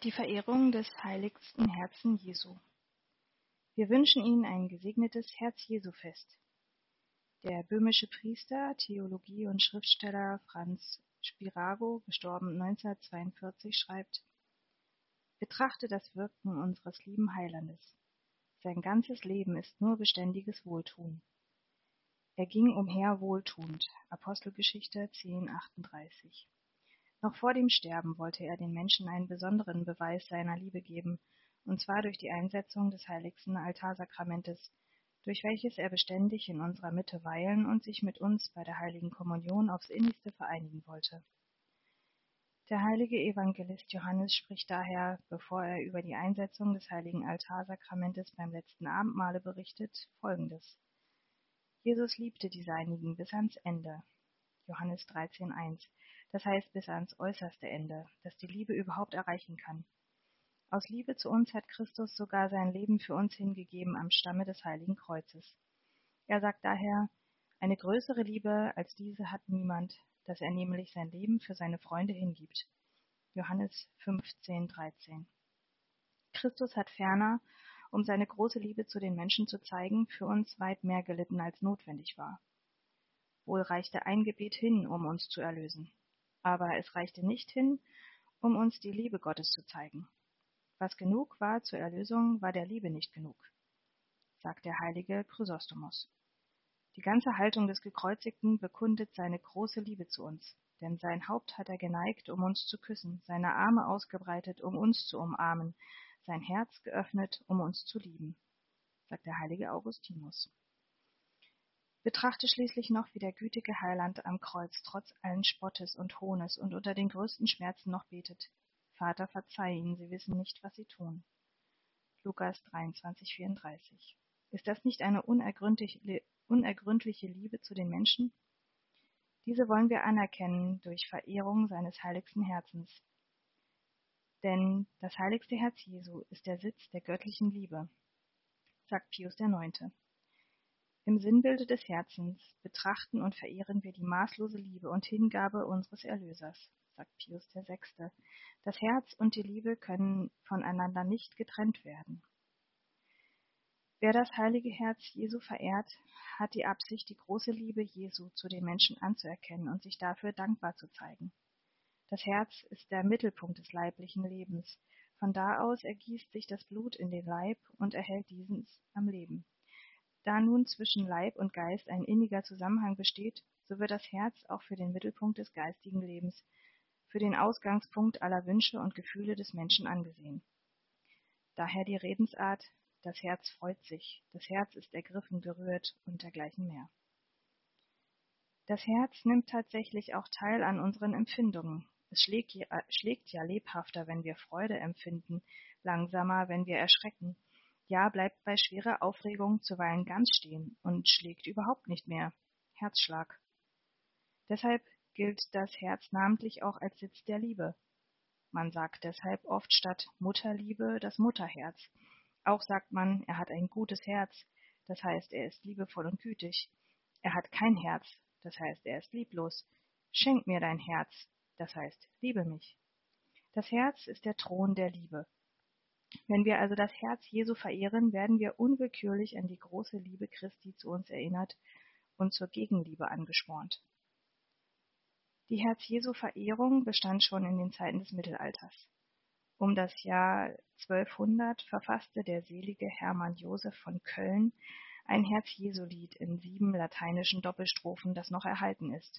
Die Verehrung des heiligsten Herzen Jesu. Wir wünschen Ihnen ein gesegnetes Herz-Jesu-Fest. Der böhmische Priester, Theologie- und Schriftsteller Franz Spirago, gestorben 1942, schreibt: Betrachte das Wirken unseres lieben Heilandes. Sein ganzes Leben ist nur beständiges Wohltun. Er ging umher wohltuend. Apostelgeschichte 10,38. Noch vor dem Sterben wollte er den Menschen einen besonderen Beweis seiner Liebe geben, und zwar durch die Einsetzung des heiligsten Altarsakramentes, durch welches er beständig in unserer Mitte weilen und sich mit uns bei der heiligen Kommunion aufs Innigste vereinigen wollte. Der heilige Evangelist Johannes spricht daher, bevor er über die Einsetzung des heiligen Altarsakramentes beim letzten Abendmahle berichtet, Folgendes: Jesus liebte die Seinigen bis ans Ende. Johannes 13,1. Das heißt bis ans äußerste Ende, das die Liebe überhaupt erreichen kann. Aus Liebe zu uns hat Christus sogar sein Leben für uns hingegeben am Stamme des Heiligen Kreuzes. Er sagt daher: Eine größere Liebe als diese hat niemand, dass er nämlich sein Leben für seine Freunde hingibt. Johannes 15,13. Christus hat ferner, um seine große Liebe zu den Menschen zu zeigen, für uns weit mehr gelitten als notwendig war. Wohl reichte ein Gebet hin, um uns zu erlösen. Aber es reichte nicht hin, um uns die Liebe Gottes zu zeigen. Was genug war zur Erlösung, war der Liebe nicht genug, sagt der heilige Chrysostomos. Die ganze Haltung des Gekreuzigten bekundet seine große Liebe zu uns, denn sein Haupt hat er geneigt, um uns zu küssen, seine Arme ausgebreitet, um uns zu umarmen, sein Herz geöffnet, um uns zu lieben, sagt der heilige Augustinus. Betrachte schließlich noch, wie der gütige Heiland am Kreuz trotz allen Spottes und Hohnes und unter den größten Schmerzen noch betet: Vater, verzeih ihnen, sie wissen nicht, was sie tun. Lukas 23,34. Ist das nicht eine unergründliche Liebe zu den Menschen? Diese wollen wir anerkennen durch Verehrung seines heiligsten Herzens. Denn das heiligste Herz Jesu ist der Sitz der göttlichen Liebe, sagt Pius IX. Im Sinnbilde des Herzens betrachten und verehren wir die maßlose Liebe und Hingabe unseres Erlösers, sagt Pius VI. Das Herz und die Liebe können voneinander nicht getrennt werden. Wer das heilige Herz Jesu verehrt, hat die Absicht, die große Liebe Jesu zu den Menschen anzuerkennen und sich dafür dankbar zu zeigen. Das Herz ist der Mittelpunkt des leiblichen Lebens. Von da aus ergießt sich das Blut in den Leib und erhält diesen am Leben. Da nun zwischen Leib und Geist ein inniger Zusammenhang besteht, so wird das Herz auch für den Mittelpunkt des geistigen Lebens, für den Ausgangspunkt aller Wünsche und Gefühle des Menschen angesehen. Daher die Redensart: Das Herz freut sich, das Herz ist ergriffen, gerührt und dergleichen mehr. Das Herz nimmt tatsächlich auch teil an unseren Empfindungen. Es schlägt ja lebhafter, wenn wir Freude empfinden, langsamer, wenn wir erschrecken. Ja, bleibt bei schwerer Aufregung zuweilen ganz stehen und schlägt überhaupt nicht mehr. Herzschlag. Deshalb gilt das Herz namentlich auch als Sitz der Liebe. Man sagt deshalb oft statt Mutterliebe das Mutterherz. Auch sagt man, er hat ein gutes Herz, das heißt, er ist liebevoll und gütig. Er hat kein Herz, das heißt, er ist lieblos. Schenk mir dein Herz, das heißt, liebe mich. Das Herz ist der Thron der Liebe. Wenn wir also das Herz Jesu verehren, werden wir unwillkürlich an die große Liebe Christi zu uns erinnert und zur Gegenliebe angespornt. Die Herz-Jesu-Verehrung bestand schon in den Zeiten des Mittelalters. Um das Jahr 1200 verfasste der selige Hermann Joseph von Köln ein Herz-Jesu-Lied in 7 lateinischen Doppelstrophen, das noch erhalten ist.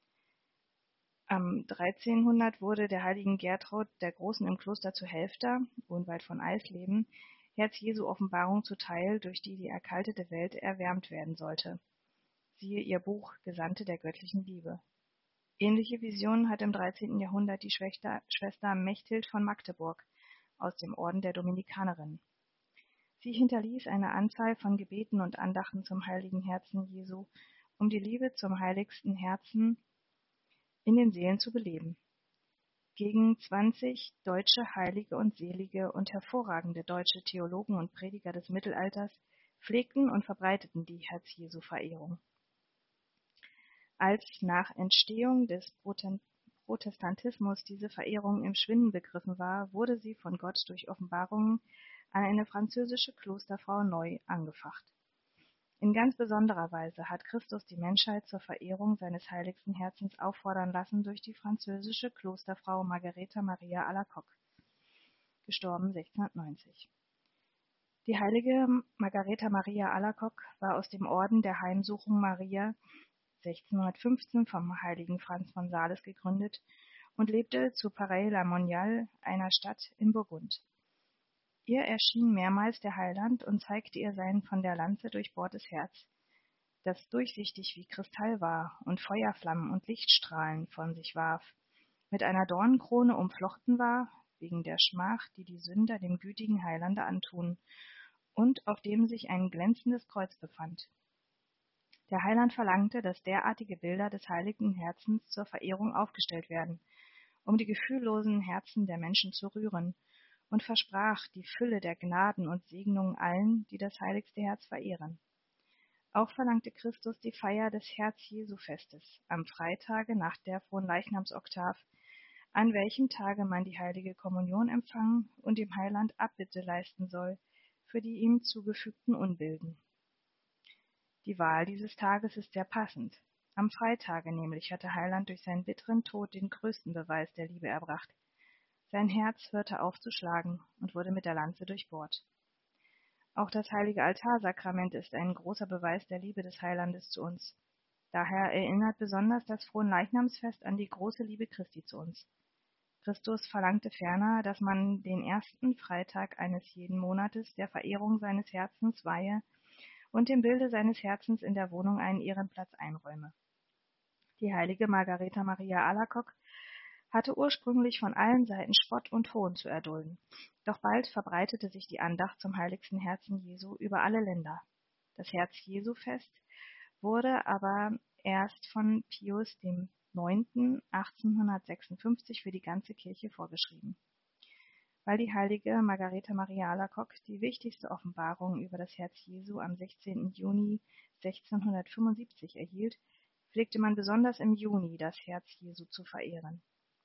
Am 1300 wurde der heiligen Gertraud der Großen im Kloster zu Helfta, unweit von Eisleben, Herz-Jesu-Offenbarung zuteil, durch die die erkaltete Welt erwärmt werden sollte. Siehe ihr Buch Gesandte der göttlichen Liebe. Ähnliche Visionen hat im 13. Jahrhundert die Schwester Mechthild von Magdeburg aus dem Orden der Dominikanerinnen. Sie hinterließ eine Anzahl von Gebeten und Andachten zum heiligen Herzen Jesu, um die Liebe zum heiligsten Herzen in den Seelen zu beleben. Gegen 20 deutsche Heilige und Selige und hervorragende deutsche Theologen und Prediger des Mittelalters pflegten und verbreiteten die Herz-Jesu-Verehrung. Als nach Entstehung des Protestantismus diese Verehrung im Schwinden begriffen war, wurde sie von Gott durch Offenbarungen an eine französische Klosterfrau neu angefacht. In ganz besonderer Weise hat Christus die Menschheit zur Verehrung seines heiligsten Herzens auffordern lassen durch die französische Klosterfrau Margaretha Maria Alacoque, gestorben 1690. Die heilige Margaretha Maria Alacoque war aus dem Orden der Heimsuchung Maria 1615 vom heiligen Franz von Sales gegründet und lebte zu Paray-la-Moniale, einer Stadt in Burgund. Ihr erschien mehrmals der Heiland und zeigte ihr sein von der Lanze durchbohrtes Herz, das durchsichtig wie Kristall war und Feuerflammen und Lichtstrahlen von sich warf, mit einer Dornenkrone umflochten war, wegen der Schmach, die die Sünder dem gütigen Heilande antun, und auf dem sich ein glänzendes Kreuz befand. Der Heiland verlangte, dass derartige Bilder des heiligen Herzens zur Verehrung aufgestellt werden, um die gefühllosen Herzen der Menschen zu rühren, und versprach die Fülle der Gnaden und Segnungen allen, die das heiligste Herz verehren. Auch verlangte Christus die Feier des Herz-Jesu-Festes am Freitage nach der Fronleichnamsoktav, an welchem Tage man die heilige Kommunion empfangen und dem Heiland Abbitte leisten soll für die ihm zugefügten Unbilden. Die Wahl dieses Tages ist sehr passend. Am Freitage nämlich hatte Heiland durch seinen bitteren Tod den größten Beweis der Liebe erbracht. Sein Herz hörte auf zu schlagen und wurde mit der Lanze durchbohrt. Auch das heilige Altarsakrament ist ein großer Beweis der Liebe des Heilandes zu uns. Daher erinnert besonders das Fronleichnamsfest an die große Liebe Christi zu uns. Christus verlangte ferner, dass man den ersten Freitag eines jeden Monates der Verehrung seines Herzens weihe und dem Bilde seines Herzens in der Wohnung einen Ehrenplatz einräume. Die heilige Margaretha Maria Alacoque hatte ursprünglich von allen Seiten Spott und Hohn zu erdulden, doch bald verbreitete sich die Andacht zum heiligsten Herzen Jesu über alle Länder. Das Herz-Jesu-Fest wurde aber erst von Pius IX. 1856 für die ganze Kirche vorgeschrieben. Weil die heilige Margaretha Maria Alacoque die wichtigste Offenbarung über das Herz Jesu am 16. Juni 1675 erhielt, pflegte man besonders im Juni das Herz Jesu zu verehren.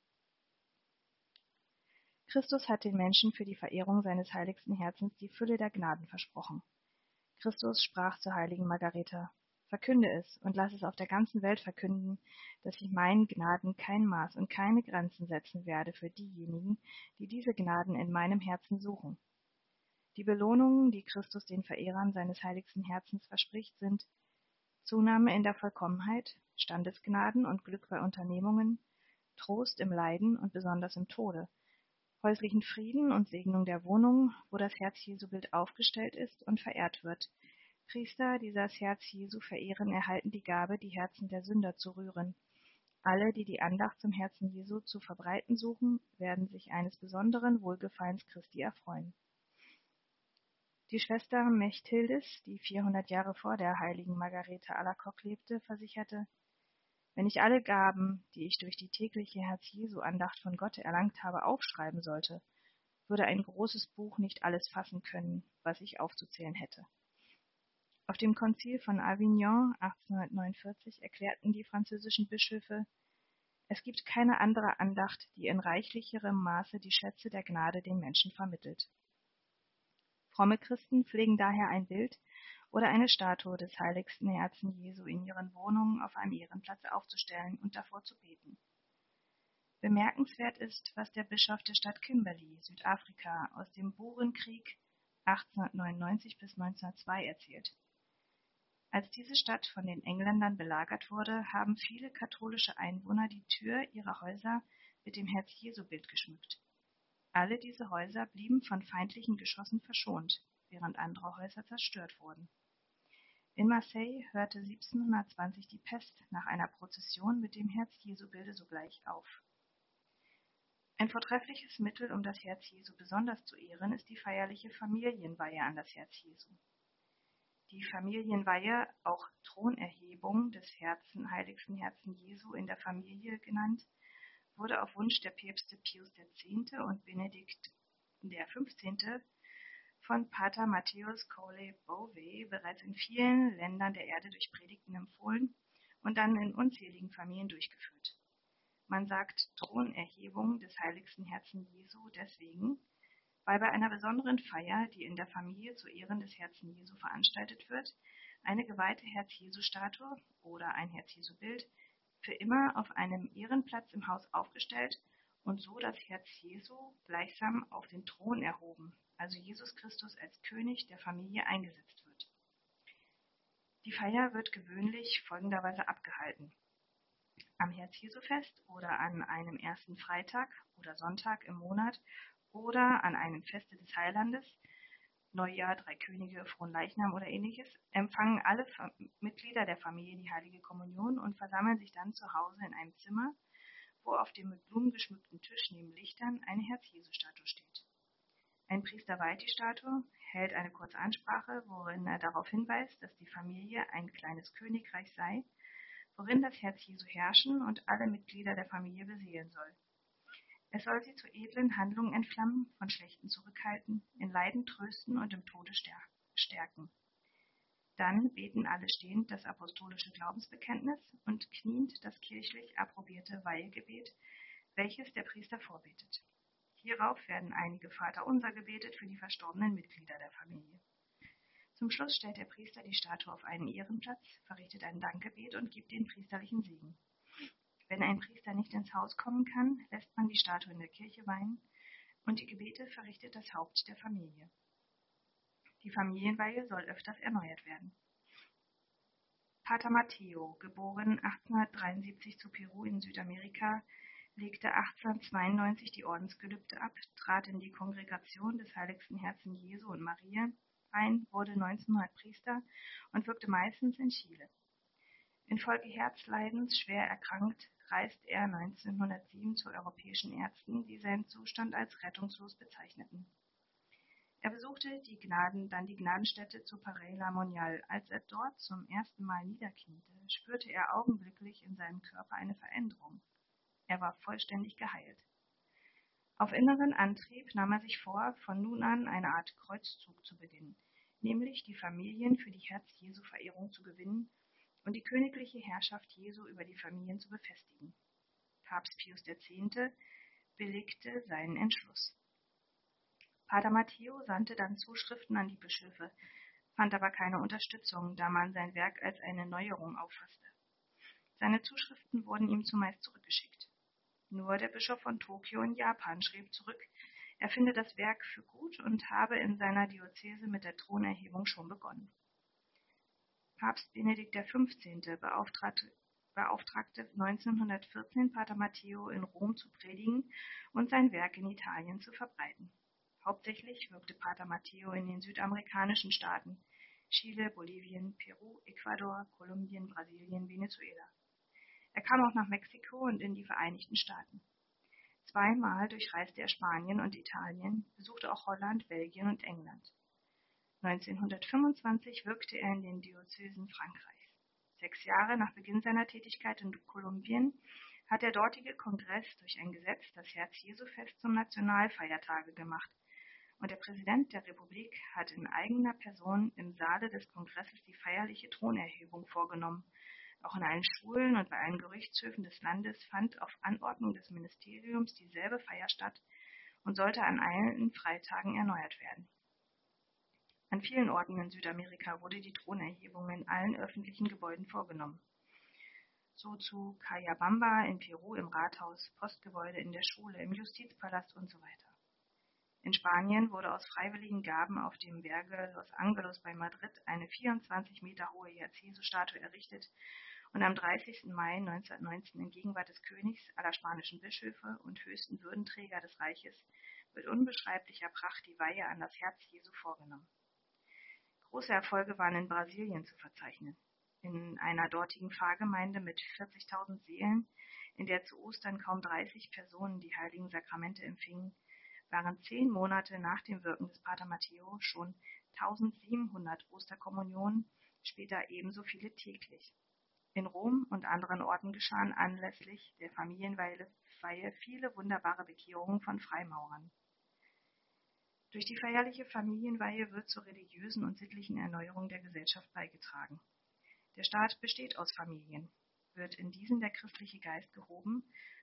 Christus hat den Menschen für die Verehrung seines heiligsten Herzens die Fülle der Gnaden versprochen. Christus sprach zur heiligen Margaretha: Verkünde es und lass es auf der ganzen Welt verkünden, dass ich meinen Gnaden kein Maß und keine Grenzen setzen werde für diejenigen, die diese Gnaden in meinem Herzen suchen. Die Belohnungen, die Christus den Verehrern seines heiligsten Herzens verspricht, sind Zunahme in der Vollkommenheit, Standesgnaden und Glück bei Unternehmungen, Trost im Leiden und besonders im Tode, häuslichen Frieden und Segnung der Wohnung, wo das Herz-Jesu-Bild aufgestellt ist und verehrt wird. Priester, die das Herz Jesu verehren, erhalten die Gabe, die Herzen der Sünder zu rühren. Alle, die die Andacht zum Herzen Jesu zu verbreiten suchen, werden sich eines besonderen Wohlgefallens Christi erfreuen. Die Schwester Mechthildis, die 400 Jahre vor der heiligen Margaretha Alacoque lebte, versicherte: Wenn ich alle Gaben, die ich durch die tägliche Herz-Jesu-Andacht von Gott erlangt habe, aufschreiben sollte, würde ein großes Buch nicht alles fassen können, was ich aufzuzählen hätte. Auf dem Konzil von Avignon 1849 erklärten die französischen Bischöfe: Es gibt keine andere Andacht, die in reichlicherem Maße die Schätze der Gnade den Menschen vermittelt. Fromme Christen pflegen daher ein Bild oder eine Statue des heiligsten Herzen Jesu in ihren Wohnungen auf einem Ehrenplatz aufzustellen und davor zu beten. Bemerkenswert ist, was der Bischof der Stadt Kimberley, Südafrika, aus dem Burenkrieg 1899 bis 1902 erzählt. Als diese Stadt von den Engländern belagert wurde, haben viele katholische Einwohner die Tür ihrer Häuser mit dem Herz-Jesu-Bild geschmückt. Alle diese Häuser blieben von feindlichen Geschossen verschont, während andere Häuser zerstört wurden. In Marseille hörte 1720 die Pest nach einer Prozession mit dem Herz-Jesu-Bilde sogleich auf. Ein vortreffliches Mittel, um das Herz Jesu besonders zu ehren, ist die feierliche Familienweihe an das Herz Jesu. Die Familienweihe, auch Thronerhebung des heiligsten Herzen Jesu in der Familie genannt, wurde auf Wunsch der Päpste Pius X. Und Benedikt XV. Von Pater Matthäus Cole-Bouvet bereits in vielen Ländern der Erde durch Predigten empfohlen und dann in unzähligen Familien durchgeführt. Man sagt Thronerhebung des heiligsten Herzen Jesu deswegen, weil bei einer besonderen Feier, die in der Familie zu Ehren des Herzen Jesu veranstaltet wird, eine geweihte Herz-Jesu-Statue oder ein Herz-Jesu-Bild für immer auf einem Ehrenplatz im Haus aufgestellt und so das Herz Jesu gleichsam auf den Thron erhoben, also Jesus Christus als König der Familie eingesetzt wird. Die Feier wird gewöhnlich folgenderweise abgehalten. Am Herz-Jesu-Fest oder an einem ersten Freitag oder Sonntag im Monat oder an einem Feste des Heilandes, Neujahr, Drei Könige, Fronleichnam oder ähnliches, empfangen alle Mitglieder der Familie die heilige Kommunion und versammeln sich dann zu Hause in einem Zimmer, wo auf dem mit Blumen geschmückten Tisch neben Lichtern eine Herz-Jesu-Statue steht. Ein Priester weiht die Statue, hält eine kurze Ansprache, worin er darauf hinweist, dass die Familie ein kleines Königreich sei, worin das Herz Jesu herrschen und alle Mitglieder der Familie beseelen soll. Es soll sie zu edlen Handlungen entflammen, von Schlechten zurückhalten, in Leiden trösten und im Tode stärken. Dann beten alle stehend das apostolische Glaubensbekenntnis und kniend das kirchlich approbierte Weihegebet, welches der Priester vorbetet. Hierauf werden einige Vaterunser gebetet für die verstorbenen Mitglieder der Familie. Zum Schluss stellt der Priester die Statue auf einen Ehrenplatz, verrichtet ein Dankgebet und gibt den priesterlichen Segen. Wenn ein Priester nicht ins Haus kommen kann, lässt man die Statue in der Kirche weihen und die Gebete verrichtet das Haupt der Familie. Die Familienweihe soll öfters erneuert werden. Pater Matteo, geboren 1873 zu Peru in Südamerika, legte 1892 die Ordensgelübde ab, trat in die Kongregation des Heiligsten Herzen Jesu und Maria ein, wurde 1900 Priester und wirkte meistens in Chile. Infolge Herzleidens schwer erkrankt, reiste er 1907 zu europäischen Ärzten, die seinen Zustand als rettungslos bezeichneten. Er besuchte die Gnadenstätte zu Paray-la-Monial. Als er dort zum ersten Mal niederkniete, spürte er augenblicklich in seinem Körper eine Veränderung. Er war vollständig geheilt. Auf inneren Antrieb nahm er sich vor, von nun an eine Art Kreuzzug zu beginnen, nämlich die Familien für die Herz-Jesu-Verehrung zu gewinnen und die königliche Herrschaft Jesu über die Familien zu befestigen. Papst Pius X. billigte seinen Entschluss. Pater Matteo sandte dann Zuschriften an die Bischöfe, fand aber keine Unterstützung, da man sein Werk als eine Neuerung auffasste. Seine Zuschriften wurden ihm zumeist zurückgeschickt. Nur der Bischof von Tokio in Japan schrieb zurück, er finde das Werk für gut und habe in seiner Diözese mit der Thronerhebung schon begonnen. Papst Benedikt XV. beauftragte 1914 Pater Matteo in Rom zu predigen und sein Werk in Italien zu verbreiten. Hauptsächlich wirkte Pater Matteo in den südamerikanischen Staaten Chile, Bolivien, Peru, Ecuador, Kolumbien, Brasilien, Venezuela. Er kam auch nach Mexiko und in die Vereinigten Staaten. Zweimal durchreiste er Spanien und Italien, besuchte auch Holland, Belgien und England. 1925 wirkte er in den Diözesen Frankreichs. 6 Jahre nach Beginn seiner Tätigkeit in Kolumbien hat der dortige Kongress durch ein Gesetz das Herz-Jesu-Fest zum Nationalfeiertage gemacht und der Präsident der Republik hat in eigener Person im Saale des Kongresses die feierliche Thronerhebung vorgenommen. Auch in allen Schulen und bei allen Gerichtshöfen des Landes fand auf Anordnung des Ministeriums dieselbe Feier statt und sollte an allen Freitagen erneuert werden. An vielen Orten in Südamerika wurde die Thronerhebung in allen öffentlichen Gebäuden vorgenommen. So zu Cayabamba in Peru im Rathaus, Postgebäude in der Schule, im Justizpalast und so weiter. In Spanien wurde aus freiwilligen Gaben auf dem Berge Los Angelos bei Madrid eine 24 Meter hohe Herz-Jesu-Statue errichtet und am 30. Mai 1919 in Gegenwart des Königs, aller spanischen Bischöfe und höchsten Würdenträger des Reiches mit unbeschreiblicher Pracht die Weihe an das Herz Jesu vorgenommen. Große Erfolge waren in Brasilien zu verzeichnen. In einer dortigen Pfarrgemeinde mit 40.000 Seelen, in der zu Ostern kaum 30 Personen die heiligen Sakramente empfingen, waren 10 Monate nach dem Wirken des Pater Matteo schon 1700 Osterkommunionen, später ebenso viele täglich. In Rom und anderen Orten geschahen anlässlich der Familienweihe viele wunderbare Bekehrungen von Freimaurern. Durch die feierliche Familienweihe wird zur religiösen und sittlichen Erneuerung der Gesellschaft beigetragen. Der Staat besteht aus Familien. Wird in diesen der christliche Geist gehoben,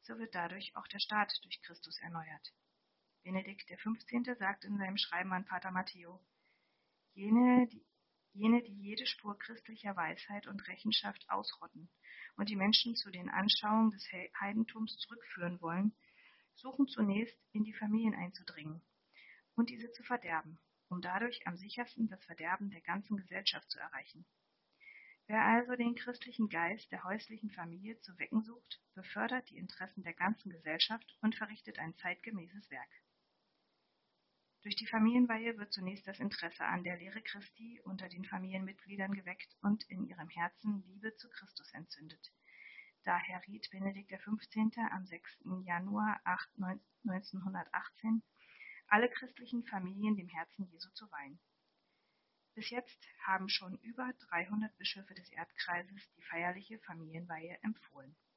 so wird dadurch auch der Staat durch Christus erneuert. Benedikt XV. Sagt in seinem Schreiben an Pater Matteo: Jene, die jede Spur christlicher Weisheit und Rechenschaft ausrotten und die Menschen zu den Anschauungen des Heidentums zurückführen wollen, suchen zunächst in die Familien einzudringen und diese zu verderben, um dadurch am sichersten das Verderben der ganzen Gesellschaft zu erreichen. Wer also den christlichen Geist der häuslichen Familie zu wecken sucht, befördert die Interessen der ganzen Gesellschaft und verrichtet ein zeitgemäßes Werk. Durch die Familienweihe wird zunächst das Interesse an der Lehre Christi unter den Familienmitgliedern geweckt und in ihrem Herzen Liebe zu Christus entzündet. Daher riet Benedikt XV. Am 6. Januar 1918, alle christlichen Familien dem Herzen Jesu zu weihen. Bis jetzt haben schon über 300 Bischöfe des Erdkreises die feierliche Familienweihe empfohlen.